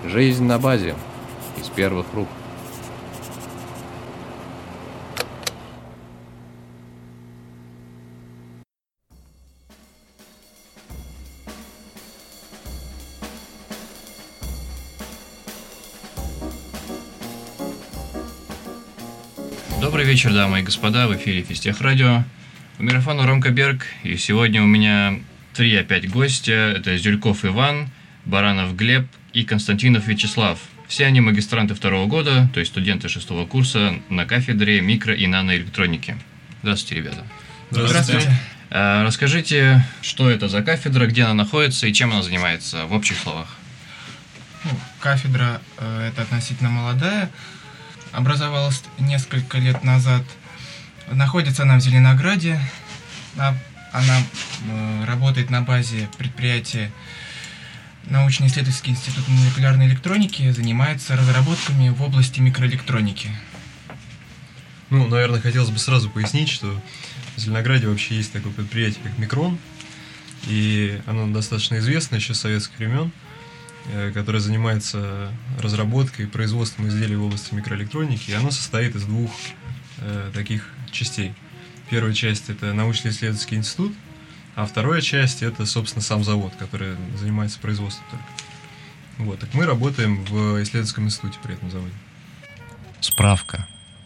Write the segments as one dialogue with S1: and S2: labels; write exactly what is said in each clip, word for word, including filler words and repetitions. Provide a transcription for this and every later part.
S1: Жизнь на базе. Из первых рук.
S2: Добрый вечер, дамы и господа, в эфире Физтех Радио. У микрофона Ромка Берг, и сегодня у меня три опять гостя. Это Зюльков Иван, Баранов Глеб и Константинов Вячеслав. Все они магистранты второго года, то есть студенты шестого курса на кафедре микро- и наноэлектроники. Здравствуйте, ребята.
S3: Здравствуйте.
S2: А, расскажите, что это за кафедра, где она находится и чем она занимается в общих словах.
S3: Ну, кафедра э, это относительно молодая, образовалась несколько лет назад. Находится она в Зеленограде. Она, она э, работает на базе предприятия научно-исследовательский институт молекулярной электроники, занимается разработками в области микроэлектроники.
S4: Ну, наверное, хотелось бы сразу пояснить, что в Зеленограде вообще есть такое предприятие, как Микрон, и оно достаточно известно еще с советских времен, которое занимается разработкой и производством изделий в области микроэлектроники, и оно состоит из двух э, таких частей. Первая часть – это научно-исследовательский институт, а вторая часть – это, собственно, сам завод, который занимается производством только. Вот, так мы работаем в исследовательском институте при этом заводе.
S2: Справка.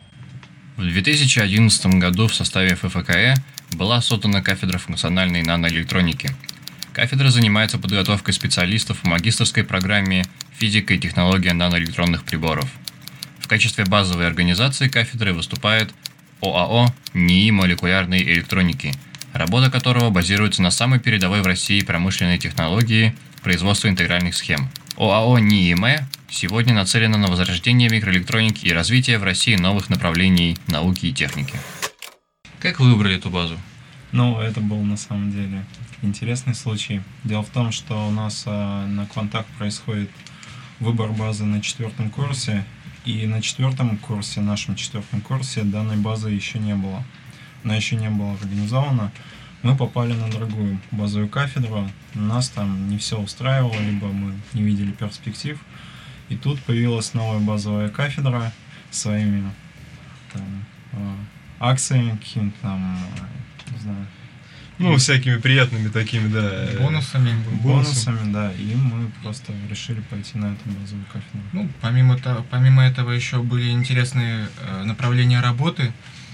S2: В две тысячи одиннадцатом году в составе ФФКЭ была создана кафедра функциональной наноэлектроники. Кафедра занимается подготовкой специалистов в магистерской программе «Физика и технология наноэлектронных приборов». В качестве базовой организации кафедры выступает ОАО НИИ молекулярной электроники, работа которого базируется на самой передовой в России промышленной технологии производства интегральных схем. ОАО НИИМЭ сегодня нацелена на возрождение микроэлектроники и развитие в России новых направлений науки и техники. Как вы выбрали эту базу?
S5: Ну, это был на самом деле интересный случай. Дело в том, что у нас а, на Квантак происходит выбор базы на четвертом курсе, и на четвертом курсе, нашем четвертом курсе, данной базы еще не было. Она еще не была организована. Мы попали на другую базовую кафедру, нас там не все устраивало, либо мы не видели перспектив. И тут появилась новая базовая кафедра с своими там, акциями, какими-то там, не знаю,
S4: Ну, всякими приятными такими, да.
S3: Бонусами.
S5: Бонусами, да. И мы просто решили пойти на эту базовую кафедру.
S3: Ну, помимо, того, помимо этого еще были интересные э, направления работы.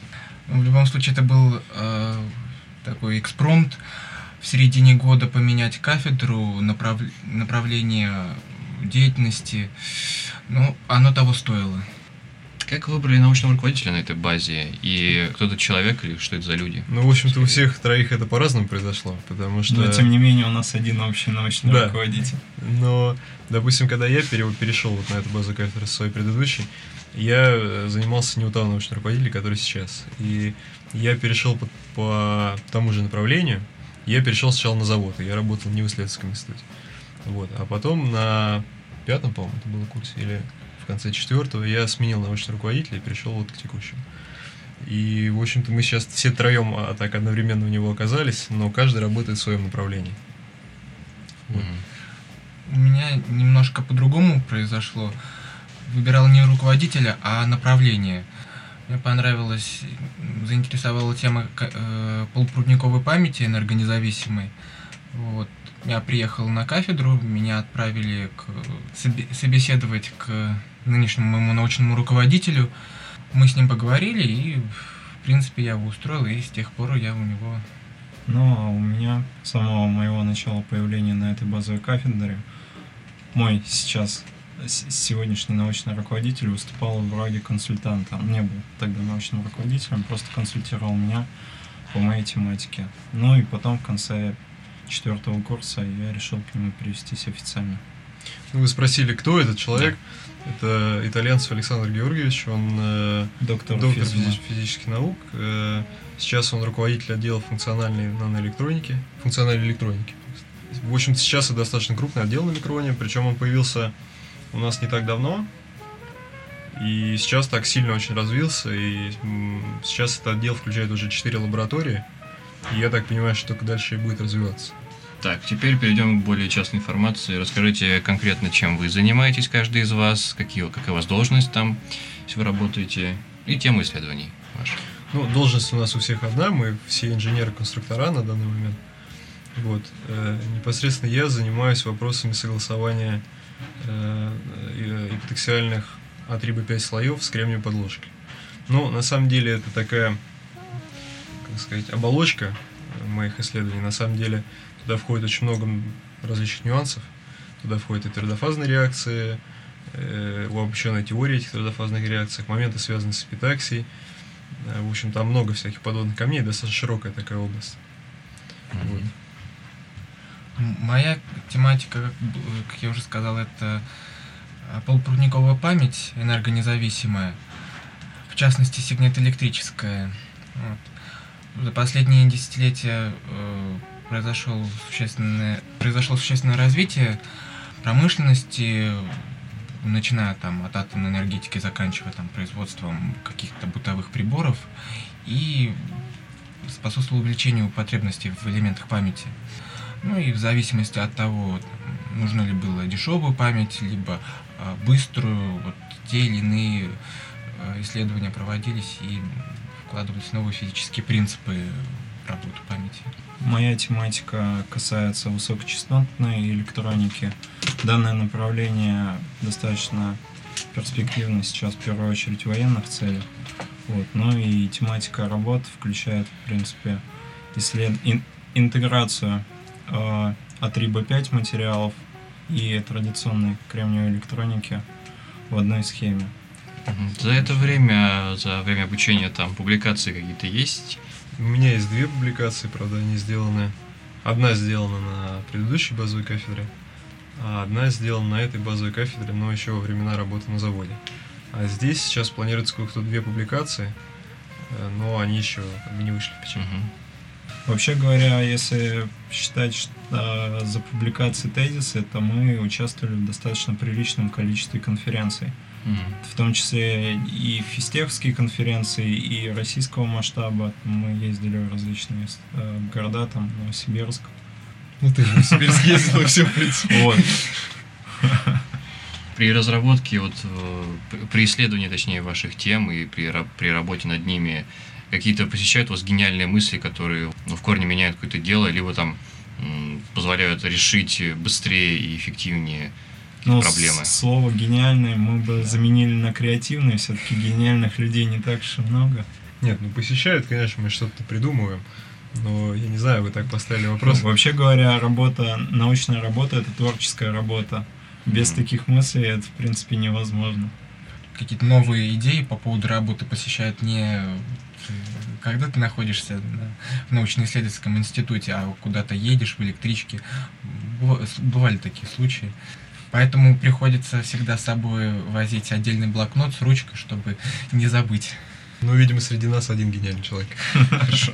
S3: В любом случае, это был э, такой экспромт в середине года поменять кафедру, направ... направление деятельности. Ну, оно того стоило.
S2: Как вы выбрали научного руководителя на этой базе? И кто этот человек или что это за люди?
S4: Ну, в общем-то, у всех троих это по-разному произошло, потому что...
S5: Но, тем не менее, у нас один общий научный
S4: да.
S5: руководитель.
S4: Но, допустим, когда я перешел вот на эту базу кафедры со своей предыдущей, я занимался не у того научного руководителя, который сейчас. И я перешел по, по тому же направлению. Я перешел сначала на завод, и я работал не в исследовательском институте. Вот. А потом на пятом, по-моему, это было курсе, или в конце четвертого, я сменил научного руководителя и перешел вот к текущему. И, в общем-то, мы сейчас все троем а, так одновременно у него оказались, но каждый работает в своем направлении. Вот.
S3: У меня немножко по-другому произошло. Выбирал не руководителя, а направление. Мне понравилась, заинтересовала тема э, полупроводниковой памяти энергонезависимой. Вот. Я приехал на кафедру, меня отправили к, собеседовать к нынешнему моему научному руководителю. Мы с ним поговорили, и, в принципе, я его устроил, и с тех пор я у него...
S5: Ну, а у меня с самого моего начала появления на этой базовой кафедре мой сейчас сегодняшний научный руководитель выступал в роли консультанта. Он не был тогда научным руководителем, просто консультировал меня по моей тематике. Ну и потом в конце четвертого курса я решил к нему перевестись официально.
S4: Ну, вы спросили, кто этот человек? Да. Это итальянцев Александр Георгиевич, он э,
S5: доктор,
S4: доктор
S5: физики.
S4: физических наук. Э, сейчас он руководитель отдела функциональной наноэлектроники, функциональной электроники. В общем, сейчас это достаточно крупный отдел на Микроне, причем он появился у нас не так давно, и сейчас так сильно очень развился, и сейчас этот отдел включает уже четыре лаборатории, и я так понимаю, что только дальше и будет развиваться.
S2: Так, теперь перейдем к более частной информации. Расскажите конкретно, чем вы занимаетесь, каждый из вас, какие, какая у вас должность там, если вы работаете, и тему исследований ваших.
S4: Ну, должность у нас у всех одна, мы все инженеры-конструктора на данный момент. Вот. Э, непосредственно я занимаюсь вопросами согласования э, эпитаксиальных а три бэ пять слоев с кремниевой подложкой. Ну, на самом деле, это такая, как сказать, оболочка моих исследований. На самом деле, туда входит очень много различных нюансов. Туда входят и твердофазные реакции, э, обобщенная теория этих твердофазных реакций, моменты, связанные с эпитаксией. Э, в общем, там много всяких подводных камней, достаточно широкая такая область.
S2: Mm-hmm.
S4: Вот.
S3: Моя тематика, как, как я уже сказал, это полупроводниковая память энергонезависимая, в частности, сигнет-электрическая. Вот. За последние десятилетия э, произошло существенное, произошло существенное развитие промышленности, начиная там от атомной энергетики, заканчивая там производством каких-то бытовых приборов, и способствовало увеличению потребностей в элементах памяти. Ну и в зависимости от того, нужна ли была дешевая память, либо а, быструю, вот те или иные а, исследования проводились и вкладывались новые физические принципы в работу памяти.
S5: Моя тематика касается высокочастотной электроники. Данное направление достаточно перспективно сейчас, в первую очередь, в военных целях. Вот. Ну и тематика работ включает, в принципе, исслед... ин... интеграцию а три бэ пять материалов и традиционной кремниевой электроники в одной схеме.
S2: За это время, за время обучения там публикации какие-то есть?
S4: У меня есть две публикации, правда, они сделаны. Одна сделана на предыдущей базовой кафедре, а одна сделана на этой базовой кафедре, но еще во времена работы на заводе. А здесь сейчас планируется сколько-то две публикации, но они еще как бы не вышли в печать.
S2: Угу.
S5: Вообще говоря, если считать что за публикации тезисы, то мы участвовали в достаточно приличном количестве конференций. Mm-hmm. В том числе и физтеховские конференции, и российского масштаба. Мы ездили в различные э, города, там, Новосибирск.
S4: Ну ты же в Новосибирск ездил, и все, в принципе.
S5: Вот.
S2: При разработке, вот, при исследовании, точнее, ваших тем и при, при работе над ними, какие-то посещают вас гениальные мысли, которые, ну, в корне меняют какое-то дело, либо там м, позволяют решить быстрее и эффективнее
S5: ну,
S2: проблемы?
S5: С- слово «гениальный» мы бы да. заменили на «креативный», все-таки гениальных людей не так уж и много.
S4: Нет, ну посещают, конечно, мы что-то придумываем, но я не знаю, вы так поставили вопрос.
S5: Ну, вообще говоря, работа, научная работа — это творческая работа. Без mm-hmm. таких мыслей это, в принципе, невозможно.
S3: Какие-то новые идеи по поводу работы посещают не когда ты находишься в научно-исследовательском институте, а куда-то едешь в электричке. Бывали такие случаи. Поэтому приходится всегда с собой возить отдельный блокнот с ручкой, чтобы не забыть.
S4: Ну, видимо, среди нас один гениальный человек.
S2: Хорошо.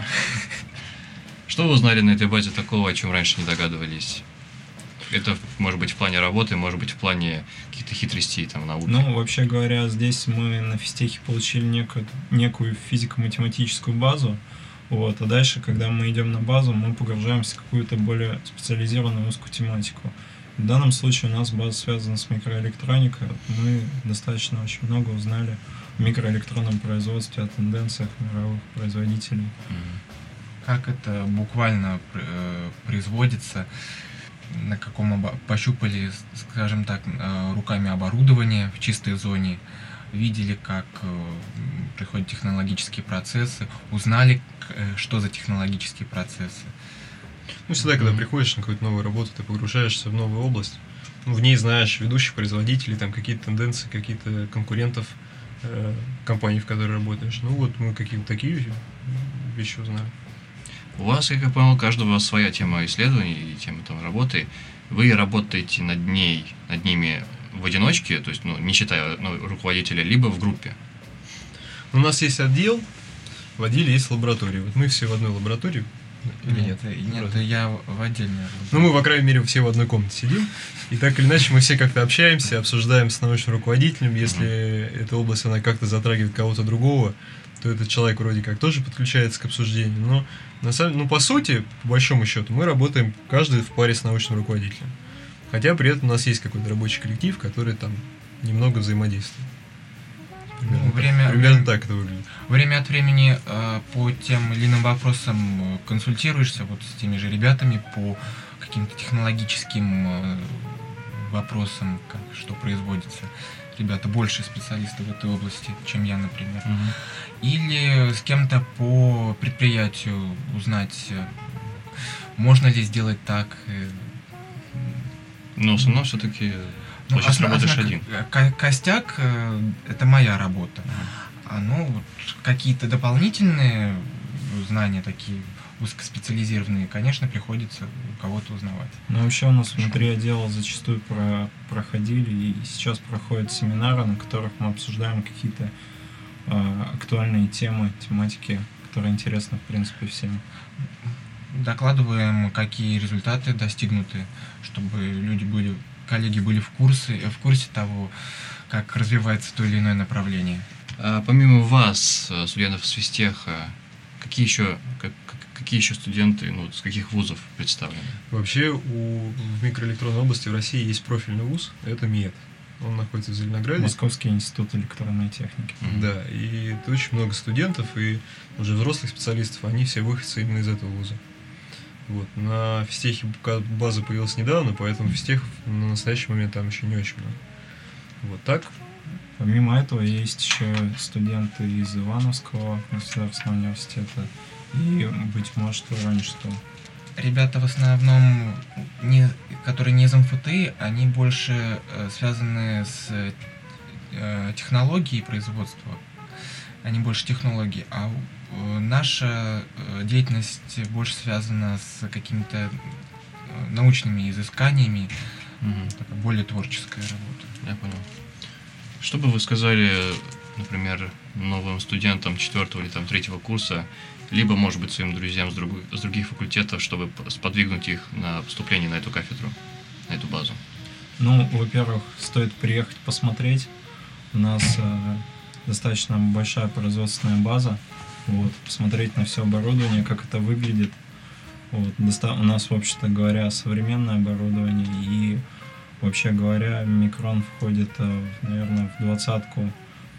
S2: Что вы узнали на этой базе такого, о чем раньше не догадывались? Это может быть в плане работы, может быть в плане каких-то хитростей там, науки.
S5: Ну, вообще говоря, здесь мы на физтехе получили некую, некую физико-математическую базу. Вот, а дальше, когда мы идем на базу, мы погружаемся в какую-то более специализированную узкую тематику. В данном случае у нас база связана с микроэлектроникой. Мы достаточно очень много узнали о микроэлектронном производстве, о тенденциях мировых производителей.
S3: Mm-hmm. Как это буквально э, производится, на каком обо- пощупали, скажем так, э, руками оборудование в чистой зоне, видели, как э, происходят технологические процессы, узнали, э, что за технологические процессы.
S4: Ну, всегда, когда mm-hmm. приходишь на какую-то новую работу, ты погружаешься в новую область, ну, в ней знаешь ведущих производителей, там какие-то тенденции, какие-то конкурентов э, компаний, в которой работаешь. Ну, вот мы какие-то такие вещи узнали.
S2: У вас, как я понял, у каждого своя тема исследований и тема там работы. Вы работаете над ней, над ними в одиночке, то есть, ну, не считая ну, руководителя, либо в группе?
S4: У нас есть отдел, в отделе есть лаборатория. Вот мы все в одной лаборатории. Или нет?
S3: Нет, нет, я в отдельной.
S4: Ну, мы, по крайней мере, все в одной комнате сидим. И так или иначе мы все как-то общаемся, обсуждаем с научным руководителем. Если uh-huh. эта область, она как-то затрагивает кого-то другого, то этот человек вроде как тоже подключается к обсуждению, но на самом, ну, по сути, по большому счету, мы работаем каждый в паре с научным руководителем. Хотя при этом у нас есть какой-то рабочий коллектив, который там немного взаимодействует. Примерно,
S3: Ну, время-
S4: примерно
S3: время-
S4: так это выглядит.
S3: Время от времени э, по тем или иным вопросам э, консультируешься вот с теми же ребятами по каким-то технологическим э, вопросам, как, что производится. Ребята больше специалисты в этой области, чем я, например.
S2: Мгм.
S3: Или с кем-то по предприятию узнать, э, можно ли сделать так. э,
S2: Но в основном все-таки
S3: Ну,
S2: сейчас
S3: основ-
S2: работаешь
S3: основ-
S2: один.
S3: ко- Костяк э, это моя работа. А ну вот какие-то дополнительные знания такие узкоспециализированные, конечно, приходится у кого-то узнавать.
S5: Ну, вообще у нас внутри отдела зачастую про- проходили и сейчас проходят семинары, на которых мы обсуждаем какие-то э, актуальные темы, тематики, которые интересны, в принципе, всем.
S3: Докладываем, какие результаты достигнуты, чтобы люди были, коллеги были в курсе, в курсе того, как развивается то или иное направление.
S2: А помимо вас, э, студентов с физтеха, какие еще, как- как- какие еще студенты, ну, с каких вузов представлены?
S4: Вообще у, в микроэлектронной области в России есть профильный вуз, это МИЭТ. Он находится в Зеленограде.
S5: Московский институт электронной техники.
S2: Мгм.
S4: Да, и это очень много студентов и уже взрослых специалистов, они все выходцы именно из этого вуза. Вот. На физтехе ка- база появилась недавно, поэтому физтех на настоящий момент там еще не очень много. Вот так.
S5: Помимо этого есть еще студенты из Ивановского государственного университета и, быть может, Воронежского.
S3: Ребята в основном, не, которые не из МФТИ, они больше э, связаны с э, технологией производства. Они больше технологии. А э, наша э, деятельность больше связана с какими-то э, научными изысканиями,
S2: Мгм.
S3: такая более творческая работа.
S2: Я понял. Что бы вы сказали, например, новым студентам четвертого или там третьего курса, либо, может быть, своим друзьям с, другой- с других факультетов, чтобы п- сподвигнуть их на поступление на эту кафедру, на эту базу?
S5: Ну, во-первых, стоит приехать посмотреть. У нас э, достаточно большая производственная база. Вот, посмотреть на все оборудование, как это выглядит. Вот, доста- у нас, вообще-то говоря, современное оборудование. И, вообще говоря, Микрон входит, э, наверное, в двадцатку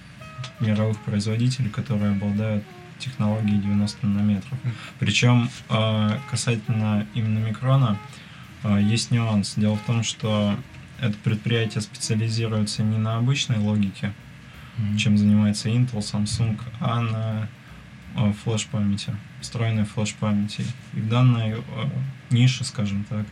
S5: мировых производителей, которые обладают технологией девяносто нанометров. Причем э, касательно именно Микрона э, есть нюанс. Дело в том, что это предприятие специализируется не на обычной логике, чем занимается Intel, Samsung, а на э, флеш-памяти, встроенной флеш-памяти. И в данной э, нише, скажем так,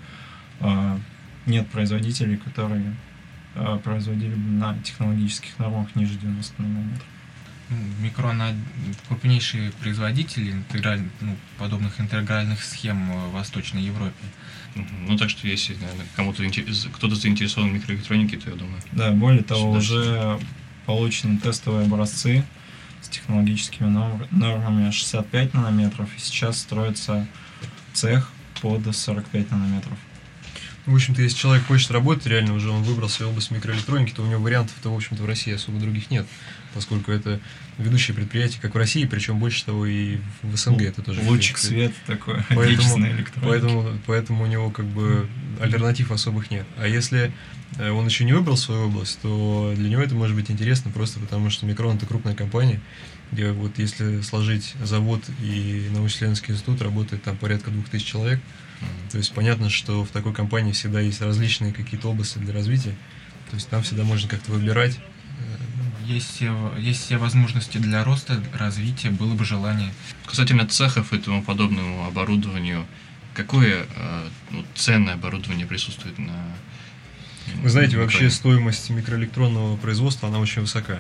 S5: э, нет производителей, которые э, производили бы на технологических нормах ниже девяноста нанометров.
S3: Ну, Микрон од- крупнейший производитель интеграль- ну, подобных интегральных схем в Восточной Европе.
S2: Мгм. Ну, так что, если, наверное, кому-то интерес- кто-то заинтересован в микроэлектронике, то я думаю.
S5: Да, более того,
S2: Сюда
S5: уже получены тестовые образцы с технологическими нор- нормами шестьдесят пять нанометров, и сейчас строится цех под сорок пять нанометров.
S4: В общем-то, если человек хочет работать, реально уже он выбрал свою область микроэлектроники, то у него вариантов-то, в общем-то, в России особо других нет, поскольку это ведущее предприятие, как в России, причем больше того и в СНГ это тоже.
S5: Лучик
S4: в принципе.
S5: света такой,
S4: Поэтому,
S5: отечественной электроники.
S4: поэтому, поэтому у него как бы альтернатив особых нет. А если э, он еще не выбрал свою область, то для него это может быть интересно просто потому, что Микрон это крупная компания, где вот если сложить завод и научно-исследовательский институт, работает там порядка двух тысяч человек. То есть понятно, что в такой компании всегда есть различные какие-то области для развития. То есть там всегда можно как-то выбирать.
S3: Есть все, есть все возможности для роста, развития, было бы желание.
S2: Касательно цехов и тому подобному оборудованию, какое э, ну, ценное оборудование присутствует на...
S4: Вы знаете,
S2: на
S4: вообще
S2: Микроне?
S4: стоимость микроэлектронного производства, она очень высока.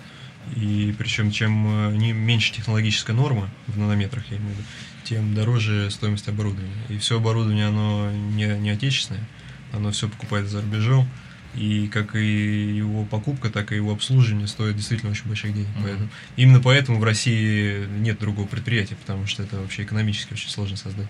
S4: И причем, чем э, не, меньше технологическая норма, в нанометрах я имею в виду, тем дороже стоимость оборудования. И все оборудование, оно не, не отечественное, оно все покупается за рубежом. И как и его покупка, так и его обслуживание стоит действительно очень больших денег.
S2: Мгм.
S4: Поэтому, именно поэтому в России нет другого предприятия, потому что это вообще экономически очень сложно создать.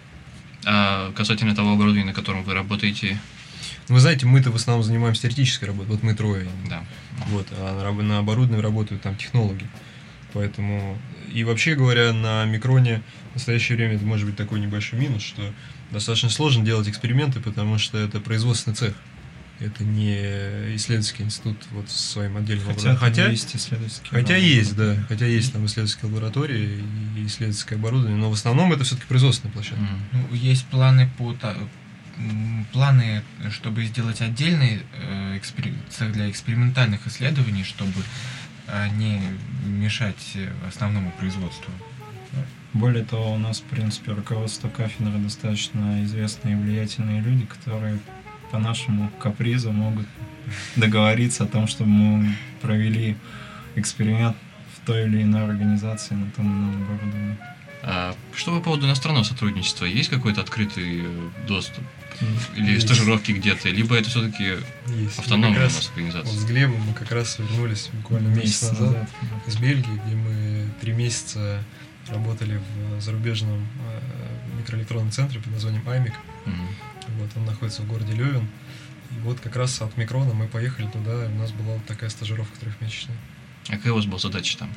S2: А касательно того оборудования, на котором вы работаете,
S4: Ну, вы знаете, мы-то в основном занимаемся теоретической работой, вот мы трое.
S2: да.
S4: Вот, а на, раб- на оборудовании работают там технологи. Поэтому, и вообще говоря, на микроне в настоящее время это может быть такой небольшой минус, что достаточно сложно делать эксперименты, потому что это производственный цех. Это не исследовательский институт вот со своим отдельным
S5: Хотя,
S4: оборудованием. Хотя
S5: есть исследовательские
S4: Хотя
S5: лаборатории.
S4: есть, да, хотя есть там исследовательские лаборатории и исследовательское оборудование, но в основном это все-таки производственная площадка.
S2: Мгм.
S3: Ну, есть планы по та- м, планы, чтобы сделать отдельный э, экспери- цех для экспериментальных исследований, чтобы э, не мешать э, основному производству.
S5: Более того, у нас, в принципе, руководство кафедры достаточно известные и влиятельные люди, которые по нашему капризу могут договориться о том, чтобы мы провели эксперимент в той или иной организации на том или ином оборудовании.
S2: А что по поводу иностранного сотрудничества? Есть какой-то открытый э, доступ? Или
S4: Есть.
S2: стажировки где-то? Либо это все-таки
S4: Есть. Мы
S2: автономная
S4: как
S2: у
S4: раз
S2: нас организация?
S4: Вот с Глебом мы как раз вернулись буквально месяц
S5: Месяц
S4: назад
S5: назад.
S4: из Бельгии, где мы три месяца работали в зарубежном э, микроэлектронном центре под названием аймик.
S2: Мгм.
S4: Вот, он находится в городе Лёвен. И вот как раз от Микрона мы поехали туда, и у нас была вот такая стажировка трехмесячная.
S2: А какая у вас была задача там?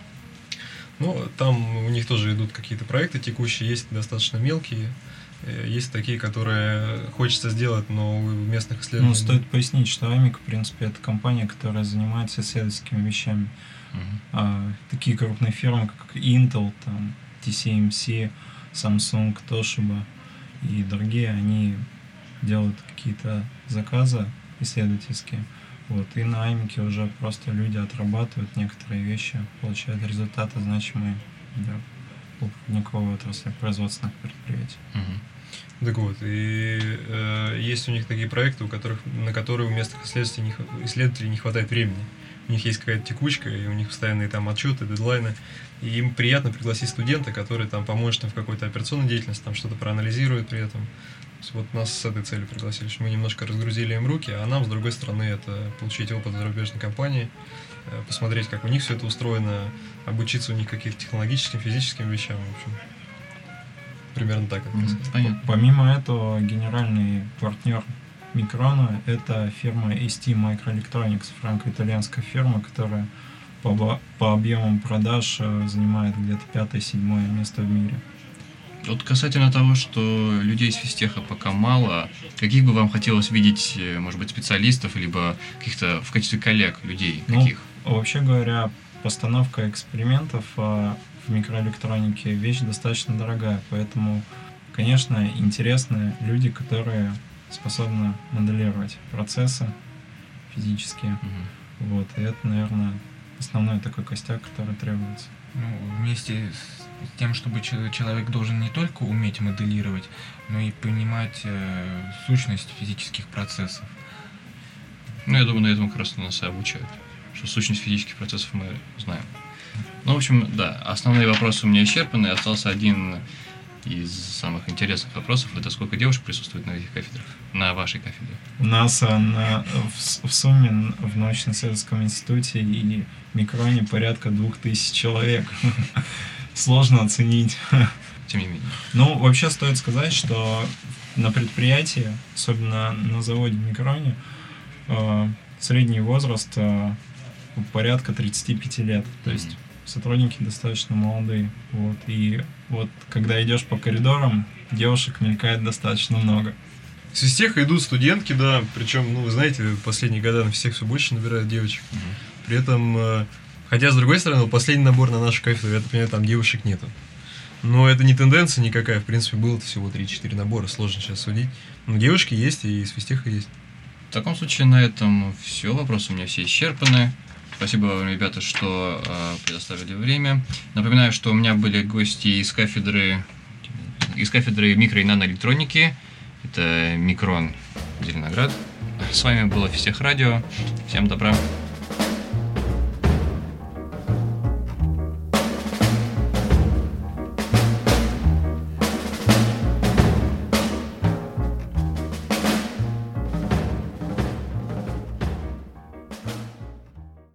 S4: Ну, там у них тоже идут какие-то проекты текущие, есть достаточно мелкие, э, есть такие, которые хочется сделать, но у местных исследователей...
S5: Ну, стоит пояснить, что аймик, в принципе, это компания, которая занимается исследовательскими вещами.
S2: Мгм.
S5: А, такие крупные фирмы, как Intel, там, ти си эм си, Samsung, Toshiba и другие, они делают какие-то заказы исследовательские. Вот, и на аймике уже просто люди отрабатывают некоторые вещи, получают результаты значимые для полупроводниковой отрасли производственных предприятий.
S2: Мгм.
S4: Так вот, и э, есть у них такие проекты, у которых, на которые у местных исследователей не, хва- исследователей не хватает времени. У них есть какая-то текучка, и у них постоянные там отчеты, дедлайны. И им приятно пригласить студента, который там поможет им в какой-то операционной деятельности, там что-то проанализирует при этом. То есть вот нас с этой целью пригласили, что мы немножко разгрузили им руки, а нам, с другой стороны, это получить опыт зарубежной компании, э, посмотреть, как у них все это устроено, обучиться у них каким-то технологическим, физическим вещам, в общем. Примерно так это
S2: Мгм.
S4: сказать.
S2: Понятно.
S5: Помимо этого, генеральный партнер Микрона — это фирма эс ти Microelectronics, франко-итальянская фирма, которая по, оба- по объемам продаж э, занимает где-то пятое-седьмое место в мире.
S2: Вот касательно того, что людей из физтеха пока мало, каких бы вам хотелось видеть, э, может быть, специалистов, либо каких-то в качестве коллег людей?
S5: Ну,
S2: Каких?
S5: Вообще говоря, постановка экспериментов а, в микроэлектронике вещь достаточно дорогая, поэтому, конечно, интересны люди, которые способны моделировать процессы физические.
S2: Мгм.
S5: Вот, и это, наверное, основной такой костяк, который требуется.
S3: Ну, вместе с тем, чтобы че- человек должен не только уметь моделировать, но и понимать э, сущность физических процессов.
S2: Ну, я думаю, на этом как раз нас и обучают. Что сущность физических процессов мы знаем. Ну, в общем, да, основные вопросы у меня исчерпаны. Остался один из самых интересных вопросов. Это сколько девушек присутствует на этих кафедрах? На вашей кафедре?
S5: У нас а, на, в, с- в сумме в научно-исследовательском институте и Микроне порядка двух тысяч человек. Сложно оценить.
S2: Тем не менее.
S5: Ну, вообще стоит сказать, что на предприятии, особенно на заводе в Микроне, э, средний возраст э, порядка тридцати пяти лет. То есть
S2: Мгм.
S5: сотрудники достаточно молодые. Вот. И вот когда идешь по коридорам, девушек мелькает достаточно много.
S4: С физтеха идут студентки, да, причем, ну, вы знаете, в последние годы на физтех все больше набирают девочек.
S2: Мгм.
S4: При этом, э, хотя, с другой стороны, вот последний набор на нашу кафедру, я так понимаю, там девушек нету. Но это не тенденция никакая, в принципе, было всего три-четыре набора, сложно сейчас судить. Но девушки есть, и из физтеха есть.
S2: В таком случае на этом все. Вопросы у меня все исчерпаны. Спасибо вам, ребята, что э, предоставили время. Напоминаю, что у меня были гости из кафедры из кафедры микро- и наноэлектроники. Это Микрон Зеленоград. С вами было Физтех Радио. Всем добра.